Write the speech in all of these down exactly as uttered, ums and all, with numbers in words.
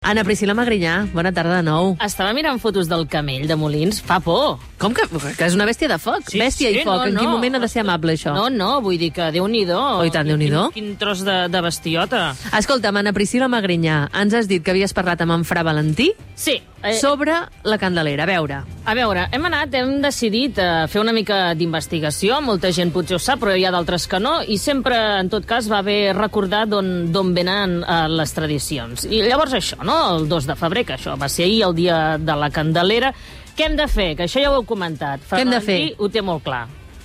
Anna Priscila Magrinyà, bona tarda de nou. Estava mirant fotos del camell de Molins. Fa por. Com que, que és una bèstia de foc? Sí, bèstia sí, i foc. no, en no. quin moment ha de ser amable, això? No, no, vull dir que Déu-n'hi-do. Oh, i tant, Déu-n'hi-do. Quin, quin tros de, de bestiota. Escolta'm, Anna Priscila Magrinyà, ens has dit que havies parlat amb en Fra Valentí Sí. Eh, sobre la Candelera. A veure... A veure, hem anat, hem decidit eh, fer una mica d'investigació. Molta gent potser ho sap, però hi ha d'altres que no. I sempre, en tot cas, va bé recordar d'on venen eh, les tradicions. I llavors això, no? El dos de febrer, que això va ser ahir, el dia de la Candelera. Què hem de fer? Que això ja ho heu comentat. Què hem de fer? Ho té molt clar.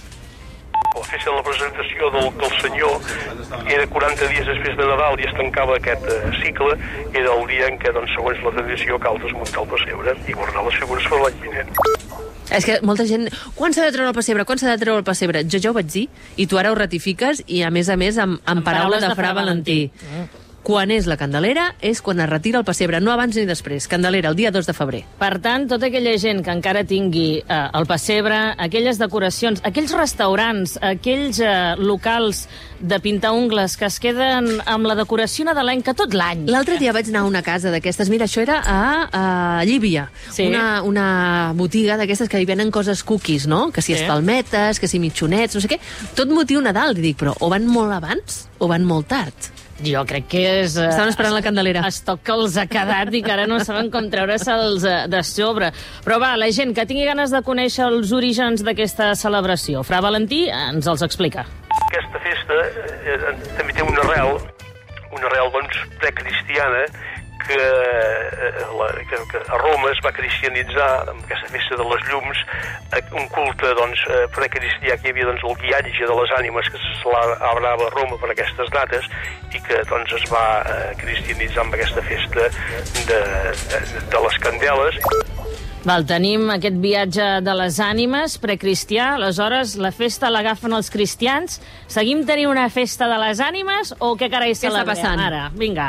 La festa de la presentació del, del senyor era quaranta dies després de Nadal i es tancava aquest eh, cicle. Era el dia en què, doncs, segons la tradició, cal desmuntar el pessebre i guardar les figures per l'any vinent. És que molta gent... Quan s'ha de treure el pessebre? Quan s'ha de treure el pessebre? Jo ja ho vaig dir, i tu ara ho ratifiques, i a més a més amb, amb, amb paraules de Fra Valentí. Mm. Quan és la Candelera és quan es retira el pessebre, no abans ni després. Candelera, el dia dos de febrer. Per tant, tota aquella gent que encara tingui eh, el pessebre, aquelles decoracions, aquells restaurants, aquells eh, locals de pintar ungles que es queden amb la decoració nadalenca tot l'any. L'altre dia vaig anar a una casa d'aquestes, mira, això era a, a Llívia, sí. una, una botiga d'aquestes que hi venen coses cookies, no? Que si Sí. espalmetes, que si mitjonets, no sé què. Tot motiu Nadal, dic, però o van molt abans o van molt tard? Jo crec que és... Eh, Estaven esperant la Candelera. Estoc que els ha quedat i que ara no saben com treure-se'ls eh, de sobre. Però va, la gent que tingui ganes de conèixer els orígens d'aquesta celebració, Fra Valentí ens els explica. Aquesta festa eh, també té una arrel, una arrel, doncs, precristiana, que, eh, la, que, que a Roma es va cristianitzar amb aquesta festa de les llums, eh, un culte, doncs, eh, precristià, que hi havia, doncs, el guiatge de les ànimes que se celebrava a Roma per aquestes dates i que, doncs, es va eh, cristianitzar amb aquesta festa de, de, de les candeles. Val, tenim aquest viatge de les ànimes precristià, aleshores la festa l'agafen els cristians. Seguim tenint una festa de les ànimes o què carai Què està celebrem passant? ara? Vinga.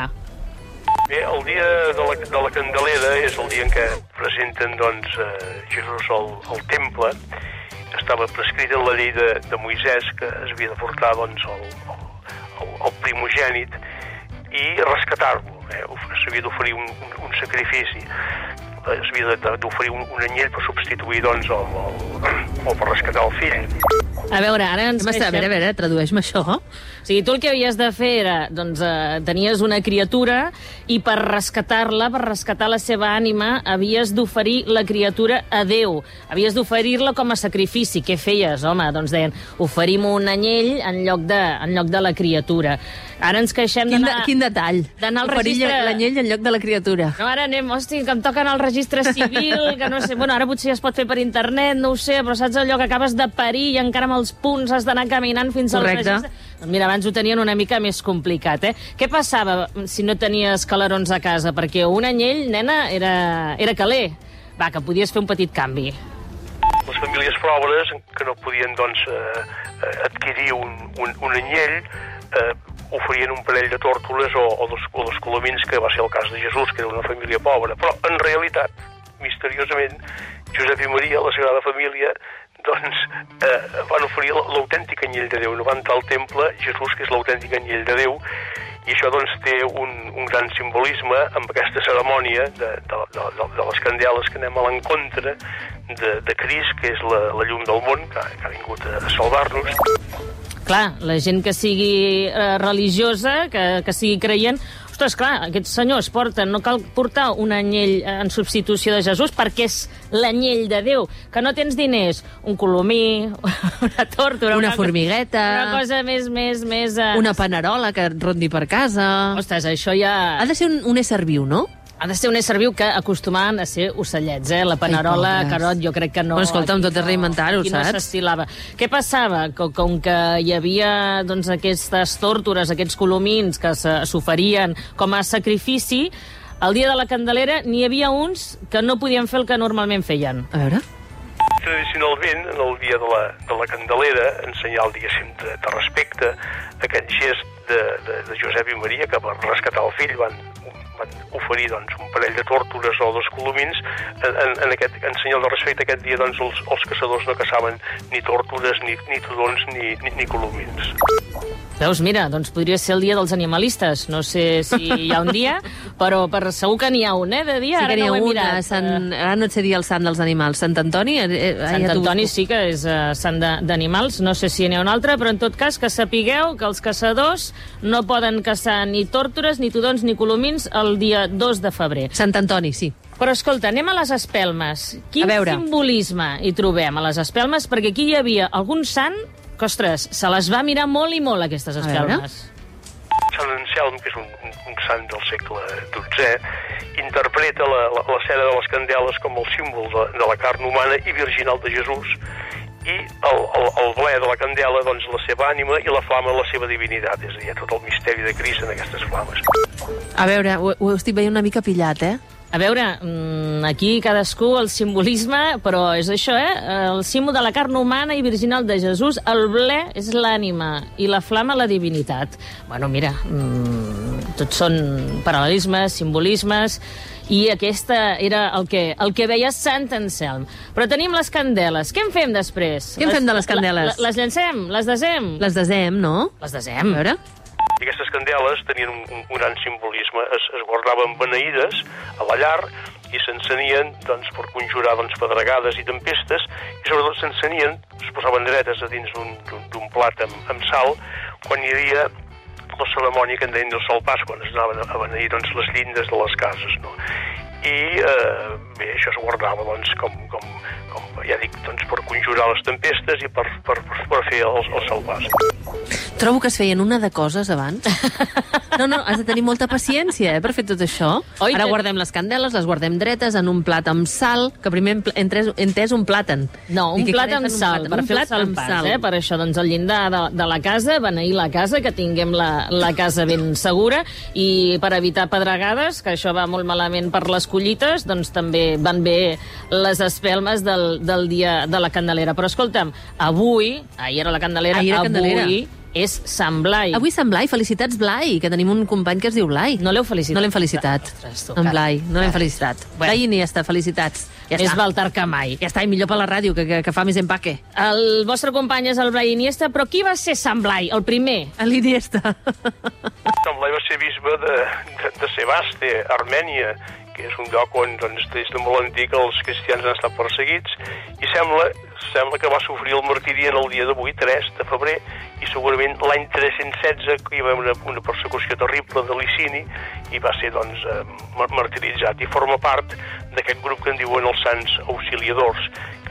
Bé, el dia de la, de la Candelera és el dia en què presenten, doncs, eh, Jesús al, al temple. Estava prescrit en la llei de, de Moisès que es havia de portar, doncs, el, el, el primogènit i rescatar-lo. Eh? S'havia d'oferir un, un, un sacrifici. S'havia d'oferir un, un anyell per substituir, doncs, el, el, o per rescatar el fill. A veure, ara ens A veure, a veure, a veure, tradueix-me això. O sigui, tu el que havies de fer era, doncs, eh, tenies una criatura i per rescatar-la, per rescatar la seva ànima, havies d'oferir la criatura a Déu. Havies d'oferir-la com a sacrifici. Què feies, home? Doncs deien, oferim un anyell en lloc de, en lloc de la criatura. Ara ens queixem Quin, de, d'anar... quin detall. d'anar al Oferir registre... l'anyell en lloc de la criatura. No, ara anem, hosti, que em toquen al registre civil, que no sé... Bueno, ara potser ja es pot fer per internet, no ho sé, però saps allò que acabes de parir i encara amb els punts has d'anar caminant fins al Correcte. registre? Doncs mira, abans ho tenien una mica més complicat, eh? Què passava si no tenies calarons a casa? Perquè un anyell, nena, era, era caler. Va, que podies fer un petit canvi. Les famílies pobres, que no podien, doncs, eh, adquirir un, un, un anyell, eh, oferien un parell de tòrtoles o, o, dos, o dos colomins, que va ser el cas de Jesús, que era una família pobra. Però, en realitat, misteriosament, Josep i Maria, la Sagrada Família, doncs, eh, van oferir l'autèntic anyell de Déu. No van entrar al temple Jesús, que és l'autèntic anyell de Déu, i això, doncs, té un, un gran simbolisme amb aquesta cerimònia de, de, de, de les candeles, que anem a l'encontre de, de Crist, que és la, la llum del món, que, que ha vingut a salvar-nos. Clar, la gent que sigui eh, religiosa, que, que sigui creient... Ostres, clar, aquests senyors porten... No cal portar un anyell en substitució de Jesús perquè és l'anyell de Déu. Que no tens diners, un colomí, una tórtora... Una formigueta... Una cosa més, més, més... Eh... Una panerola que et rondi per casa... Ostres, això ja... Ha de ser un, un ésser viu, no? Ha de ser un ésser viu que acostumaven a ser ocellets, eh? La panerola, Ai, carot, jo crec que no... Bueno, escolta'm, tot és no- reinventar-ho, aquí no saps? s'estilava. Què passava? Com, com que hi havia, doncs, aquestes tórtores, aquests colomins que se- s'oferien com a sacrifici, el dia de la Candelera n'hi havia uns que no podien fer el que normalment feien. A veure... Tradicionalment, en el dia de la, de la Candelera, en senyal, diguéssim, de, de respecte, aquest gest de, de, de Josep i Maria, que per rescatar el fill van van oferir doncs, un parell de tórtores o dos colomins. En, en, en, aquest, en senyal de respecte, aquest dia doncs, els, els caçadors no caçaven ni tórtores, ni, ni tudons, ni, ni, ni colomins. Veus, mira, doncs podria ser el dia dels animalistes. No sé si hi ha un dia, però per segur que n'hi ha un, eh, de dia. Sí que n'hi ha no un, mirat. Sant... ara no et sé dir el sant dels animals. Sant Antoni? Eh, Sant Antoni sí que és uh, sant d'animals, no sé si n'hi ha un altre, però en tot cas que sapigueu que els caçadors no poden caçar ni tórtores, ni tudons, ni colomins el dia dos de febrer. Sant Antoni, sí. Però escolta, anem a les espelmes. Quin simbolisme hi trobem a les espelmes? Perquè aquí hi havia algun sant que, ostres, se les va mirar molt i molt, aquestes espelmes. Sant Anselm, que és un, un, un sant del segle dotzè, interpreta la, la, la cera de les candeles com el símbol de, de la carn humana i virginal de Jesús, i el, el, el ble de la candela, doncs, la seva ànima, i la flama, la seva divinitat. És a dir, hi ha tot el misteri de Crist en aquestes flames. A veure, ho, ho estic veient una mica pillat, eh? A veure, aquí cadascú el simbolisme, però és això, eh? El símbol de la carn humana i virginal de Jesús, el ble és l'ànima i la flama la divinitat. Bueno, mira, mmm, tots són paral·lelismes, simbolismes, i aquesta era el que, el que veia Sant Anselm. Però tenim les candeles. Què en fem després? Què en fem de les candeles? Les, les llancem? Les desem? Les desem, no? Les desem. A veure... I aquestes candeles tenien un, un, un gran simbolisme. Es, es guardaven beneïdes a la llar i s'encenien doncs, per conjurar doncs, pedregades i tempestes, i sobretot s'encenien, es posaven dretes a dins d'un plat amb, amb sal, quan hi havia la cerimònia que en deien del Sol Pas, quan es anaven a beneir doncs, les llindes de les cases, no? I eh, bé, això es guardava doncs, com, com, com ja dic, doncs, per conjurar les tempestes i per, per, per fer el, el Sol Pas. Trobo que es feien una de coses abans. No, no, has de tenir molta paciència, eh, per fer tot això. Oi, Ara que... guardem les candeles, les guardem dretes en un plat amb sal, que primer he entès, he entès un plàtan. No, un Dic, plat amb sal, plat, per un fer plat el amb salpàs, sal. eh? Per això, doncs, el llindar de, de la casa, beneir la casa, que tinguem la, la casa ben segura, i per evitar pedregades, que això va molt malament per les collites, doncs també van bé les espelmes del, del dia de la Candelera. Però escolta'm, avui, ahir era la Candelera, ahir era avui Candelera. És Sant Blai. Avui Sant Blai, felicitats Blai, que tenim un company que es diu Blai. No l'heu felicitat? No l'hem felicitat. Ostres, tu, en Blai, no l'hem felicitat. Bueno. Blai Iniesta, felicitats. Ja Més està. val tard que mai. Ja està, i millor per la ràdio, que, que, que fa més empaque. El vostre company és el Blai Iniesta, però qui va ser Sant Blai, el primer? L'Iniesta. Sant Blai va ser bisbe de, de, de Sebaste, Armènia, que és un lloc on doncs, des de molt antic els cristians han estat perseguits, i sembla, sembla que va sofrir el martiri en el dia d'avui, tres de febrer, i segurament l'any tres-cents setze hi va haver una, una persecució terrible de Licini, i va ser doncs, eh, martiritzat, i forma part d'aquest grup que en diuen els Sants Auxiliadors,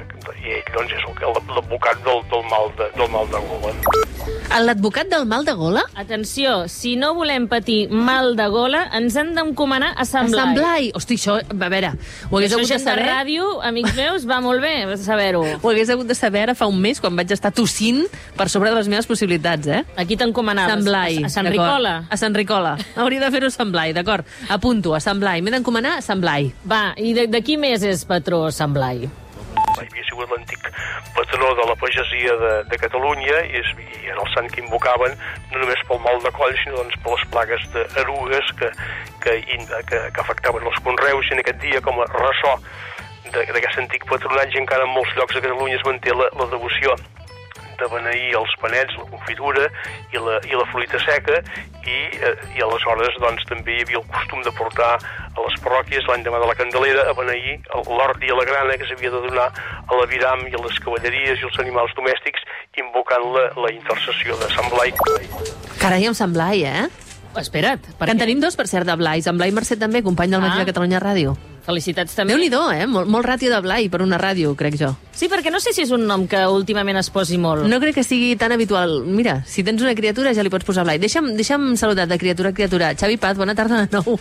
i ell doncs, és l'advocat del, del, mal de, del mal de gola. L'advocat del mal de gola? Atenció, si no volem patir mal de gola, ens hem d'encomanar a Sant Blai. A Sant Blai. Hosti, això, a veure, ho hagués Això hagut de gent de saber... ràdio, amics meus, va molt bé saber-ho. Ho hagués hagut de saber ara fa un mes, quan vaig estar tossint per sobre de les meves possibilitats, eh? Aquí t'encomanaves. Sant Blai. A, a Sant Ricola. A Sant Ricola. Hauria de fer-ho a Sant Blai, d'acord. Apunto, a Sant Blai. M'he d'encomanar a Sant Blai. Va, i de, de qui més és patró Sant Blai? Havia sigut l'antic patró de la pagesia de, de Catalunya i, és, i era el sant que invocaven no només pel mal de coll, sinó doncs, per les plagues d'erugues que, que, que, que afectaven els conreus, i en aquest dia, com a ressò d'aquest antic patronatge, encara en molts llocs de Catalunya es manté la, la devoció de beneir els panets, la confitura i la, i la fruita seca, i, eh, i aleshores doncs, també hi havia el costum de portar a les parròquies l'endemà de la Candelera a beneir l'hort i la grana que s'havia de donar a l'aviram i a les cavalleries i els animals domèstics, invocant la, la intercessió de Sant Blai. Carai, amb Sant Blai, eh? Espera't. Que en tenim dos, per cert, de Blais. En Blai Mercè també, company del Matí Ah. de Catalunya Ràdio. Felicitats també. Déu-n'hi-do, eh? Molt, molt ràtio de Blai per una ràdio, crec jo. Sí, perquè no sé si és un nom que últimament es posi molt. No crec que sigui tan habitual. Mira, si tens una criatura ja li pots posar Blai. Deixa'm, deixa'm saludar de criatura a criatura. Xavi Paz, bona tarda de nou.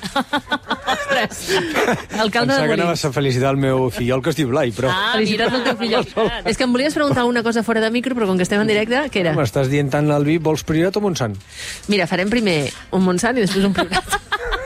Ostres. Alcalde de Pensava que Molins. anaves a felicitar el meu fillol, que es diu Blai, però... Ah, Felicitats mira. al teu fillol. És que em volies preguntar una cosa fora de micro, però com que estem en directe, què era? M'estàs dient tant l'Albi, vols Priorat o Montsant? Mira, farem primer un Montsant i després un Priorat.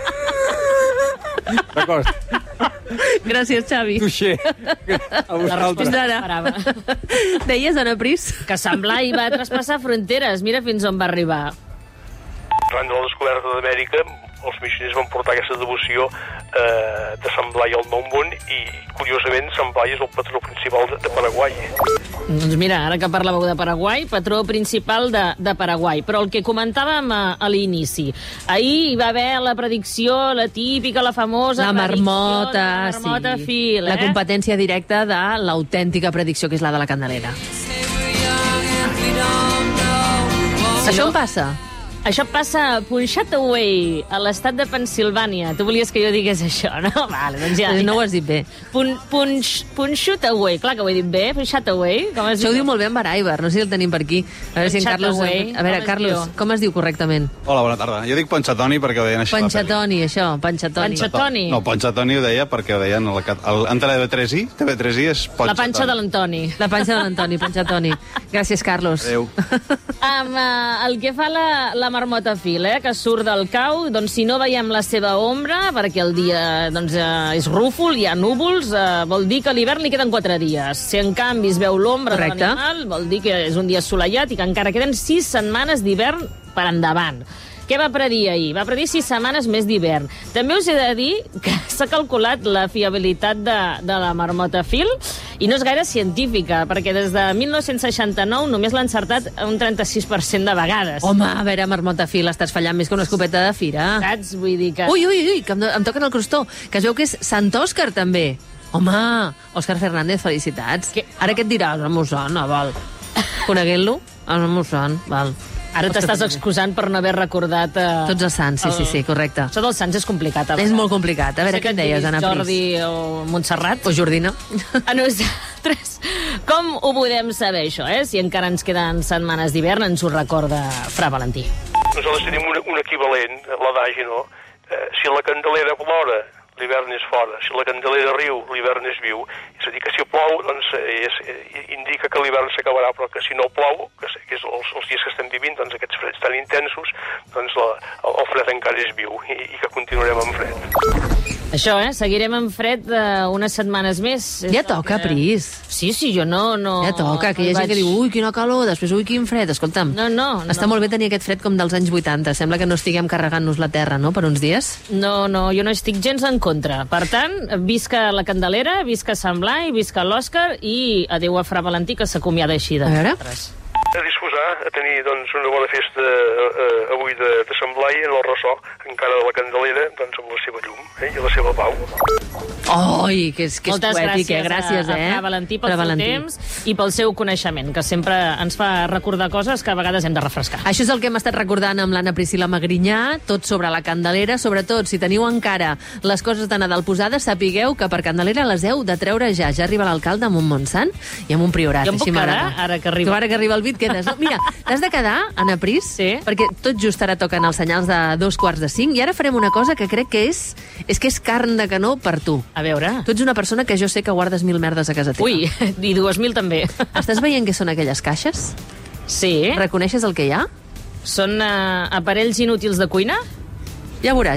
D'acord. Gràcies, Xavi. Tuixer. A La vosaltres. resposta Ara. esperava. Deies, Anna Pris? Que Sant Blai va traspassar fronteres. Mira fins on va arribar. Arran de la descoberta d'Amèrica, els missioners van portar aquesta devoció eh, de Sant Blai al Nou Món i, curiosament, Sant Blai és el patró principal de, de Paraguai. Doncs mira, ara que parlàveu de Paraguai, patró principal de, de Paraguai. Però el que comentàvem a, a l'inici, ahir hi va haver la predicció, la típica, la famosa... La marmota, la marmota sí. fil, eh? La competència directa de l'autèntica predicció, que és la de la Candelera. Això on passa? Això passa a Punxsutawney, a l'estat de Pensilvània. Tu volies que jo digués això, no? Vale, doncs ja... No ho has dit bé. Pun, punx, Punxsutawney, clar que ho he dit bé, Punxsutawney. Com es Això ho diu diu molt bé en Baraiber, no sé si el tenim per aquí. A veure si en Carlos... Punxsutawney, A veure, com es Carlos, diu? com es diu correctament? Hola, bona tarda. Jo dic Ponchatoni perquè ho deien així. a la pel·li. Panchatoni, això, Panchatoni. Panchatoni. No, Ponchatoni ho deia perquè ho deien al cat- al- en T V tres i, T V tres i és Ponchatoni. La panxa de l'Antoni. La panxa de l'Antoni, Panchatoni. Gràcies, Carlos. Adéu. Amb uh, el que fa la, la marmota fil, eh, que surt del cau, doncs si no veiem la seva ombra, perquè el dia doncs, uh, és rúfol, hi ha núvols, uh, vol dir que a l'hivern li queden quatre dies. Si en canvi es veu l'ombra de Correcte. l'animal, vol dir que és un dia assolellat i que encara queden sis setmanes d'hivern per endavant. Què va predir ahir? Va predir sis setmanes més d'hivern. També us he de dir que s'ha calculat la fiabilitat de, de la marmota fil i no és gaire científica, perquè des de mil nou-cents seixanta-nou només l'ha encertat un trenta-sis per cent de vegades. Home, a veure, marmota fil, estàs fallant més que una escopeta de fira. Saps? Vull dir que... Ui, ui, ui, que em, em toquen el crostó, que es veu que és Sant Òscar, també. Home, Òscar Fernández, felicitats. Que- Ara què et diràs? No m'ho son, ah, val. Coneguent-lo? Ah, no m'ho son, val. Ara Òscar t'estàs Fernández. excusant per no haver recordat... Eh, Tots els sants, sí, sí, sí, correcte. Això dels sants és complicat. És molt complicat. A veure, Sé que què em et deies, diguis Anna Jordi Pris? o Montserrat. O Jordina. A nosaltres, com ho podem saber, això, eh? Si encara ens queden setmanes d'hivern, ens ho recorda Fra Valentí. Nosaltres tenim un, un equivalent, l'adagi, no? Eh, si la Candelera plora, l'hivern és fora. Si la Candelera riu, l'hivern és viu. És a dir, que si plou, doncs, és, eh, indica que l'hivern s'acabarà, però que si no plou, que, que és els, els dies que estem vivint, doncs aquests freds tan intensos, doncs la, el, el fred encara és viu i, i que continuarem amb fred. Això, eh? Seguirem en fred uh, unes setmanes més. És Ja el toca, que- Pris. Sí, sí, jo no... no Ja toca, que hi ha no gent que vaig- diu ui, quina calor, després ui, quin fred. Escolta'm, No, no, està no. molt bé tenir aquest fred com dels anys vuitanta. Sembla que no estiguem carregant-nos la terra, no?, per uns dies. No, no, jo no estic gens en contra. Per tant, visca la Candelera, visca Sant Blai, visca l'Òscar i adéu a Fra Valentí, que s'acomiada així de A veure. nosaltres. A disposar a tenir doncs, una bona festa eh, avui de, de Sant Blai en el ressò, encara de la Candelera, doncs amb la seva llum eh, i la seva pau. Oi, que és, que és Moltes poètic, gràcies, eh? Gràcies, a, eh? a Fra Valentí pel Fra seu Valentí. temps i pel seu coneixement, que sempre ens fa recordar coses que a vegades hem de refrescar. Això és el que hem estat recordant amb l'Anna Priscila Magrinyà, tot sobre la Candelera, sobretot si teniu encara les coses de Nadal posades, sapigueu que per Candelera les heu de treure ja. Ja arriba l'alcalde amb un Montsant i amb un priorat. Jo em puc així m'agrada. quedar, ara que arriba? Tu ara que arriba el bit quedes. No, mira, t'has de quedar, Anna Pris, Sí. perquè tot just ara toquen els senyals de dos quarts de cinc i ara farem una cosa que crec que és, és que és carn de canó per tu. A veure... Tu ets una persona que jo sé que guardes mil merdes a casa teva. Ui, i dues mil també. Estàs veient què són aquelles caixes? Sí, Reconeixes el que hi ha? són uh, aparells inútils de cuina? Ja veuràs.